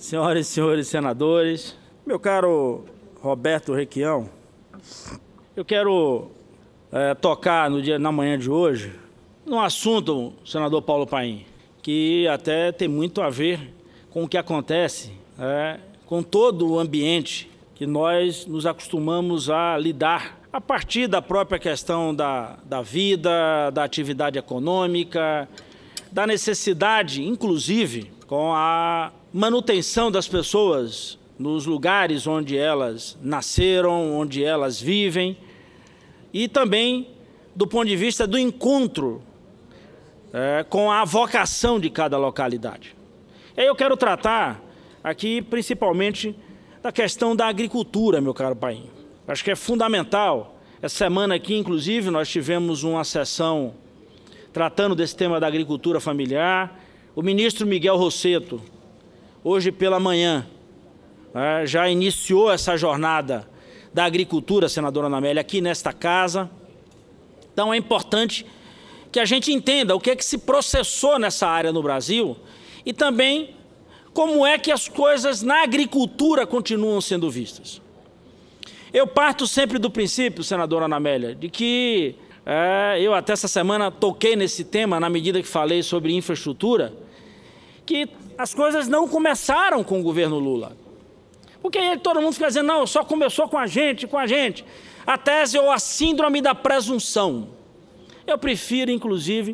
Senhoras e senhores senadores, meu caro Roberto Requião, eu quero tocar na manhã de hoje num assunto, senador Paulo Paim, que até tem muito a ver com o que acontece, com todo o ambiente que nós nos acostumamos a lidar a partir da própria questão da vida, da atividade econômica, da necessidade, inclusive, com a manutenção das pessoas nos lugares onde elas nasceram, onde elas vivem, e também do ponto de vista do encontro com a vocação de cada localidade. E aí eu quero tratar aqui principalmente da questão da agricultura, meu caro Paim. Acho que é fundamental. Essa semana aqui, inclusive, nós tivemos uma sessão tratando desse tema da agricultura familiar. O ministro Miguel Rossetto, hoje pela manhã, já iniciou essa jornada da agricultura, senadora Ana Amélia, aqui nesta casa. Então é importante que a gente entenda o que é que se processou nessa área no Brasil e também como é que as coisas na agricultura continuam sendo vistas. Eu parto sempre do princípio, senadora Ana Amélia, de que eu até essa semana toquei nesse tema na medida que falei sobre infraestrutura, que as coisas não começaram com o governo Lula. Porque aí todo mundo fica dizendo, não, só começou com a gente. A tese ou a síndrome da presunção. Eu prefiro, inclusive,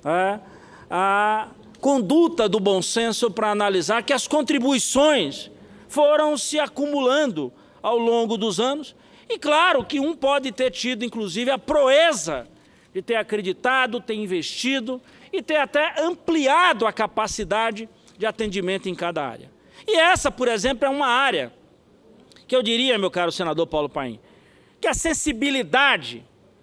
a conduta do bom senso para analisar que as contribuições foram se acumulando ao longo dos anos. E claro que um pode ter tido, inclusive, a proeza de ter acreditado, ter investido e ter até ampliado a capacidade de atendimento em cada área. E essa, por exemplo, é uma área que eu diria, meu caro senador Paulo Paim, que a sensibilidade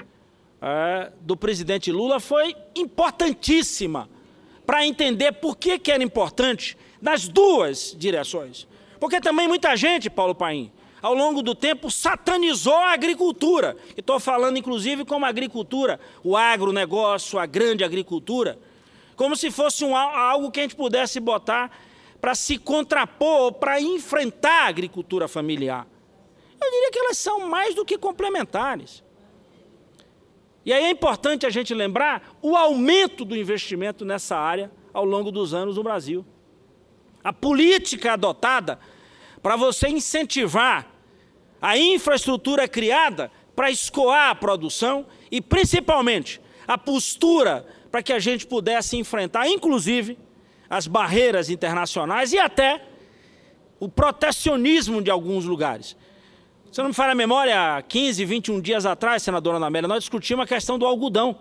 do presidente Lula foi importantíssima para entender por que era importante nas duas direções. Porque também muita gente, Paulo Paim, ao longo do tempo satanizou a agricultura. Estou falando, inclusive, como a agricultura, o agronegócio, a grande agricultura, como se fosse algo que a gente pudesse botar para se contrapor, para enfrentar a agricultura familiar. Eu diria que elas são mais do que complementares. E aí é importante a gente lembrar o aumento do investimento nessa área ao longo dos anos no Brasil. A política adotada para você incentivar a infraestrutura criada para escoar a produção e, principalmente, a postura para que a gente pudesse enfrentar, inclusive, as barreiras internacionais e até o protecionismo de alguns lugares. Se não me falha a memória, há 15, 21 dias atrás, senadora Ana Amélia, nós discutimos a questão do algodão,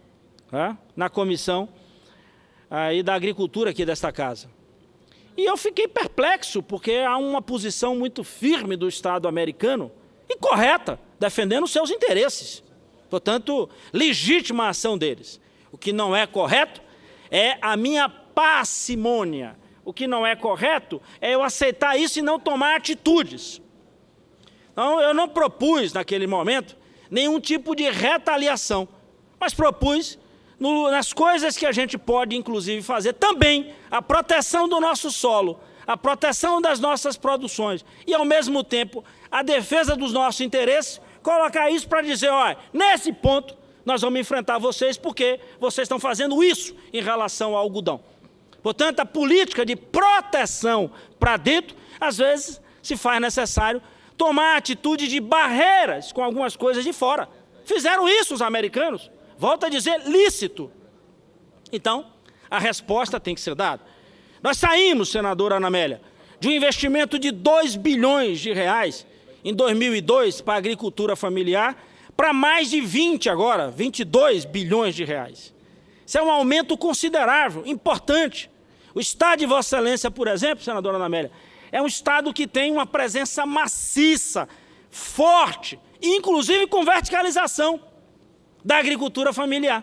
na comissão aí da agricultura aqui desta casa. E eu fiquei perplexo, porque há uma posição muito firme do Estado americano e correta, defendendo os seus interesses. Portanto, legítima a ação deles. O que não é correto é a minha parcimônia. O que não é correto é eu aceitar isso e não tomar atitudes. Então, eu não propus, naquele momento, nenhum tipo de retaliação, mas propus, nas coisas que a gente pode, inclusive, fazer, também a proteção do nosso solo, a proteção das nossas produções e, ao mesmo tempo, a defesa dos nossos interesses, colocar isso para dizer, olha, nesse ponto, nós vamos enfrentar vocês porque vocês estão fazendo isso em relação ao algodão. Portanto, a política de proteção para dentro, às vezes, se faz necessário tomar atitude de barreiras com algumas coisas de fora. Fizeram isso os americanos. Volto a dizer, lícito. Então, a resposta tem que ser dada. Nós saímos, senadora Ana Amélia, de um investimento de 2 bilhões de reais em 2002 para a agricultura familiar, para mais de 20 agora, 22 bilhões de reais. Isso é um aumento considerável, importante. O estado de Vossa Excelência, por exemplo, senadora Ana Amélia, é um estado que tem uma presença maciça, forte, inclusive com verticalização da agricultura familiar.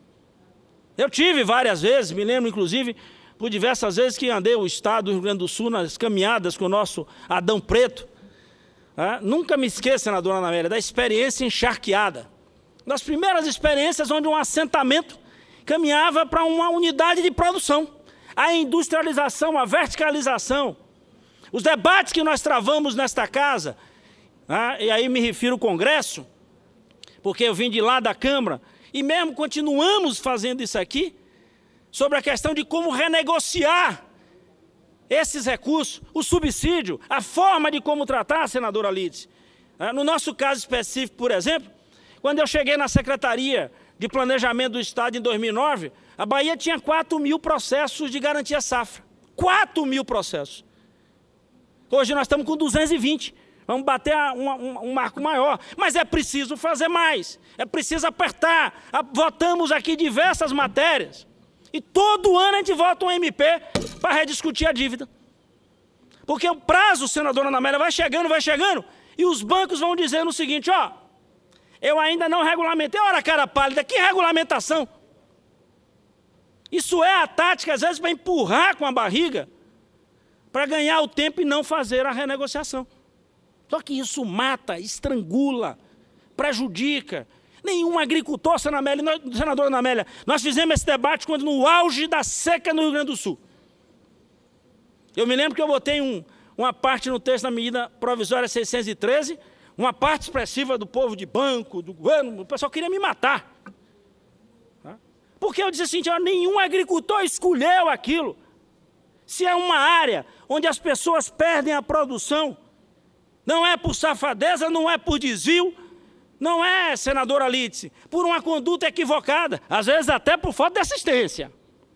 Eu tive várias vezes, me lembro inclusive por diversas vezes que andei o estado do Rio Grande do Sul nas caminhadas com o nosso Adão Preto. Nunca me esqueço, senadora Ana Amélia, da experiência encharqueada. Das primeiras experiências onde um assentamento caminhava para uma unidade de produção. A industrialização, a verticalização, Os debates que nós travamos nesta casa, e aí me refiro ao Congresso, porque eu vim de lá da Câmara, e mesmo continuamos fazendo isso aqui, sobre a questão de como renegociar esses recursos, o subsídio, a forma de como tratar, senadora Lídice. No nosso caso específico, por exemplo, quando eu cheguei na Secretaria de Planejamento do Estado em 2009, a Bahia tinha 4.000 processos de garantia safra. 4.000 processos. Hoje nós estamos com 220. Vamos bater um marco maior. Mas é preciso fazer mais. É preciso apertar. Votamos aqui diversas matérias. E todo ano a gente vota um MP para rediscutir a dívida. Porque o prazo, senadora Ana Amélia, vai chegando, e os bancos vão dizendo o seguinte, ó, eu ainda não regulamentei, ora cara pálida, que regulamentação? Isso é a tática, às vezes, para empurrar com a barriga, para ganhar o tempo e não fazer a renegociação. Só que isso mata, estrangula, prejudica. Nenhum agricultor, senadora Ana Amélia, nós fizemos esse debate quando no auge da seca no Rio Grande do Sul. Eu me lembro que eu botei uma parte no texto da medida provisória 613, uma parte expressiva do povo de banco, do governo, o pessoal queria me matar. Porque eu disse assim, nenhum agricultor escolheu aquilo. Se é uma área onde as pessoas perdem a produção, não é por safadeza, não é por desvio, não é, senadora Lídice, por uma conduta equivocada, às vezes até por falta de assistência.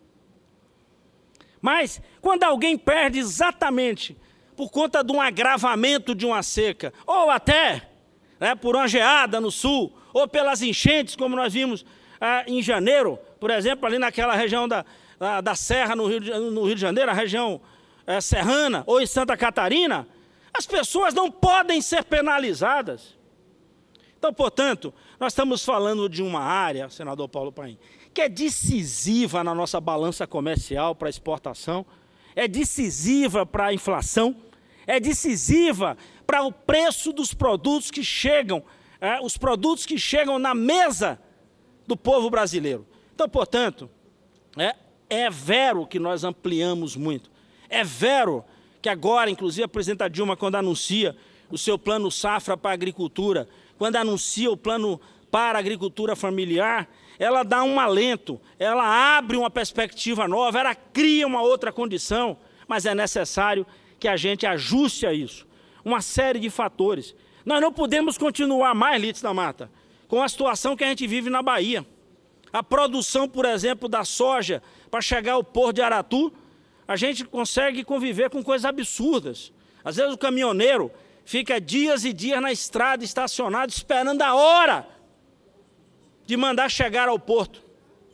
Mas, quando alguém perde exatamente por conta de um agravamento de uma seca, ou até por uma geada no sul, ou pelas enchentes, como nós vimos em janeiro, por exemplo, ali naquela região da Serra, no Rio de Janeiro, a região serrana, ou em Santa Catarina, as pessoas não podem ser penalizadas. Então, portanto, nós estamos falando de uma área, senador Paulo Paim, que é decisiva na nossa balança comercial para exportação, é decisiva para a inflação, é decisiva para o preço dos produtos que chegam, os produtos que chegam na mesa do povo brasileiro. Então, portanto, é vero que nós ampliamos muito. É vero que agora, inclusive, a presidenta Dilma, quando anuncia o seu plano safra para a agricultura, quando anuncia o plano para a agricultura familiar, ela dá um alento, ela abre uma perspectiva nova, ela cria uma outra condição, mas é necessário que a gente ajuste a isso. Uma série de fatores. Nós não podemos continuar mais, Lídice da Mata, com a situação que a gente vive na Bahia. A produção, por exemplo, da soja para chegar ao porto de Aratu, a gente consegue conviver com coisas absurdas. Às vezes o caminhoneiro fica dias e dias na estrada, estacionado, esperando a hora de mandar chegar ao porto.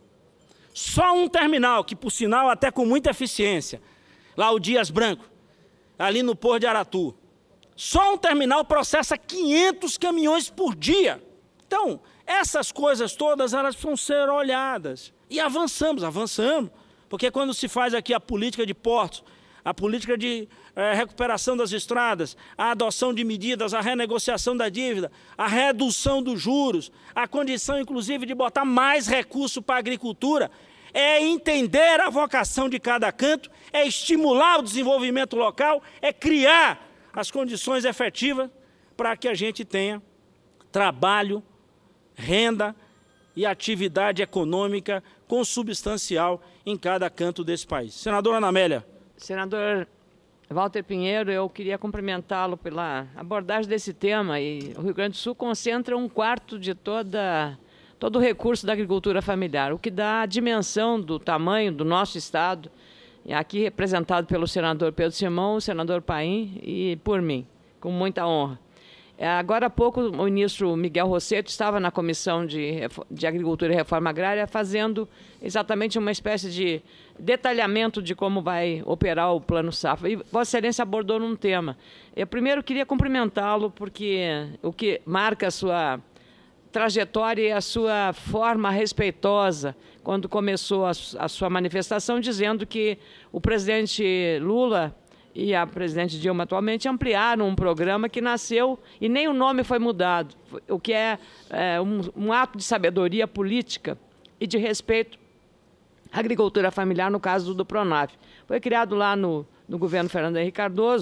Só um terminal, que por sinal até com muita eficiência, lá o Dias Branco, ali no porto de Aratu, só um terminal processa 500 caminhões por dia. Então, essas coisas todas, elas precisam ser olhadas. E avançamos, porque quando se faz aqui a política de portos, a política de recuperação das estradas, a adoção de medidas, a renegociação da dívida, a redução dos juros, a condição, inclusive, de botar mais recurso para a agricultura, é entender a vocação de cada canto, é estimular o desenvolvimento local, é criar as condições efetivas para que a gente tenha trabalho, renda e atividade econômica consubstancial em cada canto desse país. Senadora Ana Amélia. Senador Walter Pinheiro, eu queria cumprimentá-lo pela abordagem desse tema. E o Rio Grande do Sul concentra 1/4 de todo o recurso da agricultura familiar, o que dá a dimensão do tamanho do nosso Estado, aqui representado pelo senador Pedro Simão, o senador Paim e por mim, com muita honra. Agora há pouco, o ministro Miguel Rosseto estava na Comissão de Agricultura e Reforma Agrária fazendo exatamente uma espécie de detalhamento de como vai operar o Plano Safra. E Vossa Excelência abordou num tema. Eu primeiro queria cumprimentá-lo, porque o que marca a sua trajetória e a sua forma respeitosa quando começou a sua manifestação, dizendo que o presidente Lula e a presidente Dilma atualmente ampliaram um programa que nasceu e nem o nome foi mudado, o que é um ato de sabedoria política e de respeito à agricultura familiar, no caso do Pronaf. Foi criado lá no governo Fernando Henrique Cardoso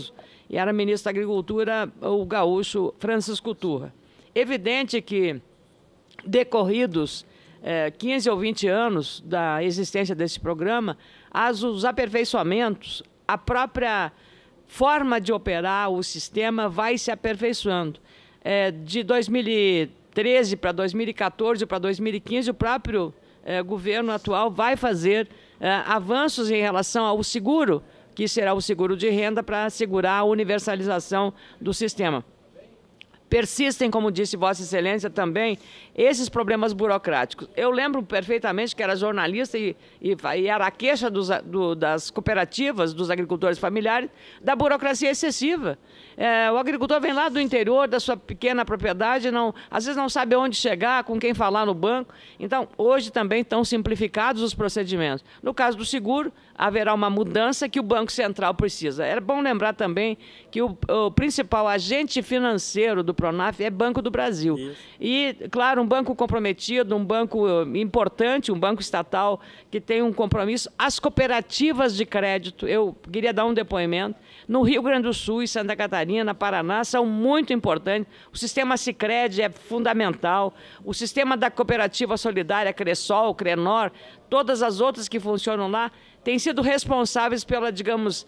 e era ministro da Agricultura o gaúcho Francisco Turra. Evidente que, decorridos 15 ou 20 anos da existência desse programa, os aperfeiçoamentos, a própria forma de operar o sistema vai se aperfeiçoando. De 2013 para 2014 para 2015, o próprio governo atual vai fazer avanços em relação ao seguro, que será o seguro de renda para assegurar a universalização do sistema. Persistem, como disse Vossa Excelência também, esses problemas burocráticos. Eu lembro perfeitamente que era jornalista e era a queixa das cooperativas, dos agricultores familiares, da burocracia excessiva. O agricultor vem lá do interior da sua pequena propriedade, às vezes não sabe onde chegar, com quem falar no banco. Então, hoje também estão simplificados os procedimentos. No caso do seguro, haverá uma mudança que o Banco Central precisa. É bom lembrar também que o principal agente financeiro do Pronaf é Banco do Brasil. Isso. E, claro, um banco comprometido, um banco importante, um banco estatal que tem um compromisso. As cooperativas de crédito, eu queria dar um depoimento, no Rio Grande do Sul e Santa Catarina, Paraná, são muito importantes. O sistema Sicredi é fundamental. O sistema da cooperativa solidária, Cressol, Crenor, todas as outras que funcionam lá, têm sido responsáveis pela, digamos,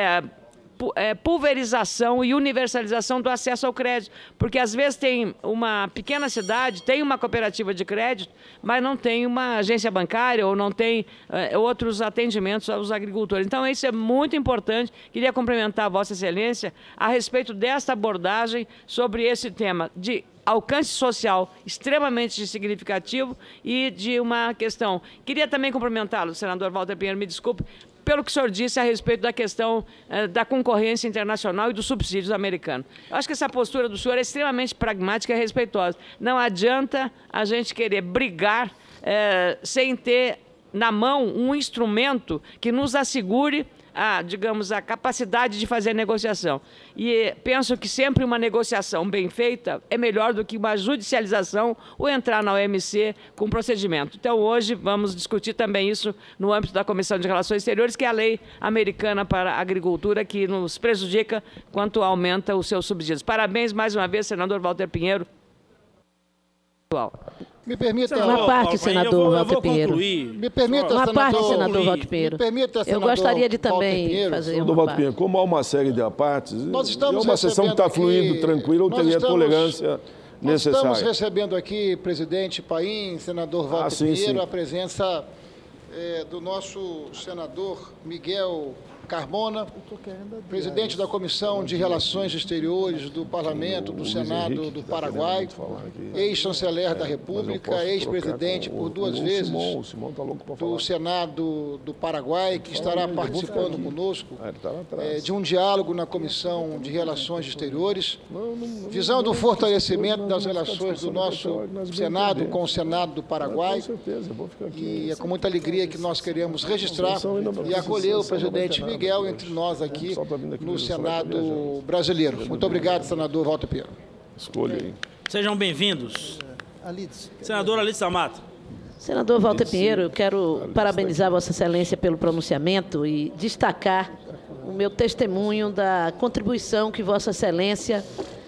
pulverização e universalização do acesso ao crédito. Porque, às vezes, tem uma pequena cidade, tem uma cooperativa de crédito, mas não tem uma agência bancária ou não tem outros atendimentos aos agricultores. Então, isso é muito importante. Queria cumprimentar a Vossa Excelência a respeito desta abordagem sobre esse tema de alcance social extremamente significativo e de uma questão. Queria também cumprimentá-lo, senador Walter Pinheiro, me desculpe, pelo que o senhor disse a respeito da questão da concorrência internacional e dos subsídios americanos. Eu acho que essa postura do senhor é extremamente pragmática e respeitosa. Não adianta a gente querer brigar sem ter na mão um instrumento que nos assegure digamos, a capacidade de fazer negociação. E penso que sempre uma negociação bem feita é melhor do que uma judicialização ou entrar na OMC com procedimento. Então, hoje, vamos discutir também isso no âmbito da Comissão de Relações Exteriores, que é a lei americana para a agricultura, que nos prejudica quanto aumenta os seus subsídios. Parabéns, mais uma vez, senador Walter Pinheiro. Me permita... Uma parte, senador Walter Pinheiro. Me permita, uma senador... parte, senador Walter Pinheiro. Me permita, senador Eu gostaria de também fazer senador uma Walter Pinheiro, como há uma série de apartes, nós estamos uma sessão que está fluindo tranquila, eu teria a tolerância necessária. Nós estamos recebendo aqui, presidente Paim, senador Walter Pinheiro, a presença do nosso senador Miguel Carmona, presidente da Comissão de Relações Exteriores do Parlamento, do Senado do Paraguai, ex-chanceler da República, ex-presidente por 2 vezes do Senado do Paraguai, que estará participando conosco de um diálogo na Comissão de Relações Exteriores, visando o fortalecimento das relações do nosso Senado com o Senado do Paraguai, e é com muita alegria que nós queremos registrar e acolher o presidente Miguel entre nós aqui no Senado brasileiro. Muito obrigado, senador Walter Pinheiro. Escolha aí. Sejam bem-vindos. Senador Alides da Mata. Senador Walter Pinheiro, eu quero parabenizar Vossa Excelência pelo pronunciamento e destacar o meu testemunho da contribuição que Vossa Excelência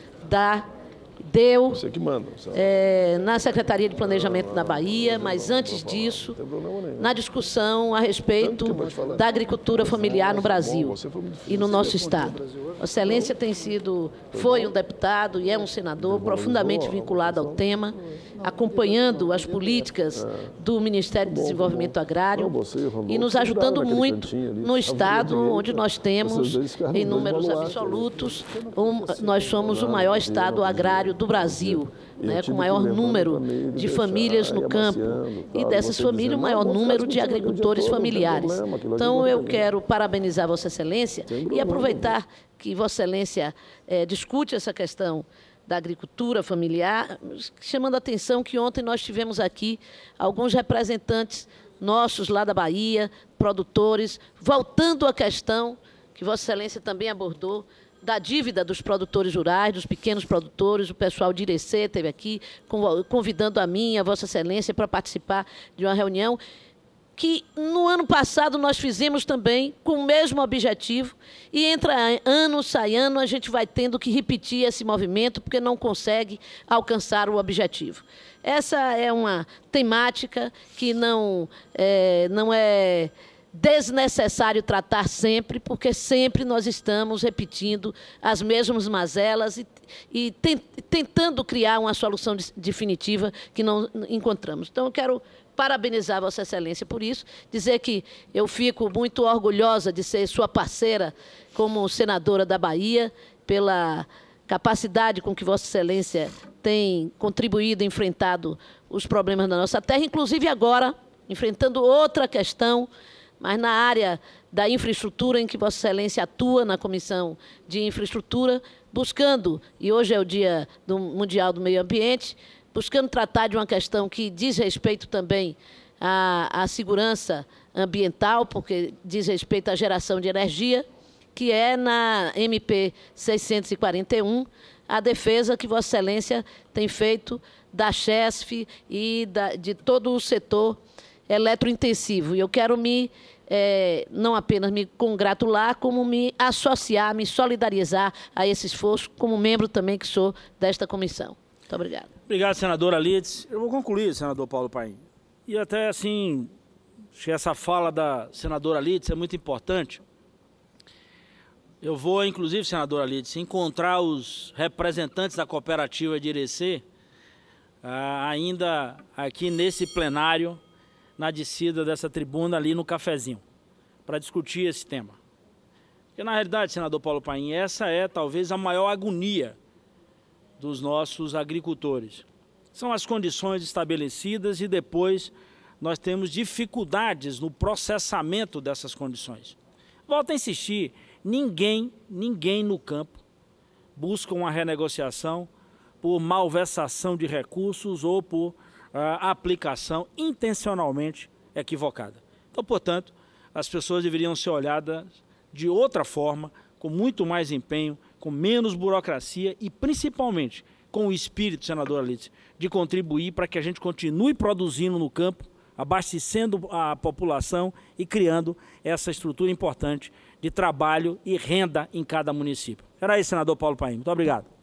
deu Você que manda, na Secretaria de Planejamento da Bahia, mas antes disso, na discussão a respeito da agricultura familiar no Brasil e no nosso Estado. Vossa Excelência foi um deputado e é um senador profundamente vinculado ao tema, acompanhando as políticas do Ministério do Desenvolvimento Agrário e nos ajudando muito no Estado, onde nós temos, em números absolutos, nós somos o maior Estado agrário do Brasil, com o maior número de famílias no campo e dessas famílias o maior número de agricultores familiares. Então, eu quero parabenizar Vossa Excelência e aproveitar que Vossa Excelência discute essa questão da agricultura familiar, chamando a atenção que ontem nós tivemos aqui alguns representantes nossos lá da Bahia, produtores, voltando à questão que Vossa Excelência também abordou, da dívida dos produtores rurais, dos pequenos produtores. O pessoal de Irecê esteve aqui, convidando a mim, a Vossa Excelência, para participar de uma reunião que no ano passado nós fizemos também com o mesmo objetivo, e entra ano, sai ano, a gente vai tendo que repetir esse movimento, porque não consegue alcançar o objetivo. Essa é uma temática que não é desnecessário tratar sempre, porque sempre nós estamos repetindo as mesmas mazelas e tentando criar uma solução definitiva que não encontramos. Então, eu quero parabenizar Vossa Excelência por isso, dizer que eu fico muito orgulhosa de ser sua parceira como senadora da Bahia, pela capacidade com que Vossa Excelência tem contribuído, enfrentado os problemas da nossa terra, inclusive agora, enfrentando outra questão, mas na área da infraestrutura, em que Vossa Excelência atua na Comissão de Infraestrutura, buscando, e hoje é o Dia Mundial do Meio Ambiente, buscando tratar de uma questão que diz respeito também à segurança ambiental, porque diz respeito à geração de energia, que é na MP 641, a defesa que Vossa Excelência tem feito da CHESF e de todo o setor eletrointensivo. E eu quero não apenas me congratular, como me associar, me solidarizar a esse esforço, como membro também que sou desta comissão. Muito obrigada. Obrigado, senadora Lides. Eu vou concluir, senador Paulo Paim. E até assim, acho que essa fala da senadora Lides é muito importante. Eu vou, inclusive, senadora Lides, encontrar os representantes da cooperativa de Irecê ainda aqui nesse plenário, na descida dessa tribuna ali no cafezinho, para discutir esse tema. Porque, na realidade, senador Paulo Paim, essa é talvez a maior agonia dos nossos agricultores. São as condições estabelecidas e depois nós temos dificuldades no processamento dessas condições. Volto a insistir, ninguém no campo busca uma renegociação por malversação de recursos ou por aplicação intencionalmente equivocada. Então, portanto, as pessoas deveriam ser olhadas de outra forma, com muito mais empenho, com menos burocracia e, principalmente, com o espírito, senadora Lides, de contribuir para que a gente continue produzindo no campo, abastecendo a população e criando essa estrutura importante de trabalho e renda em cada município. Era isso, senador Paulo Paim. Muito obrigado.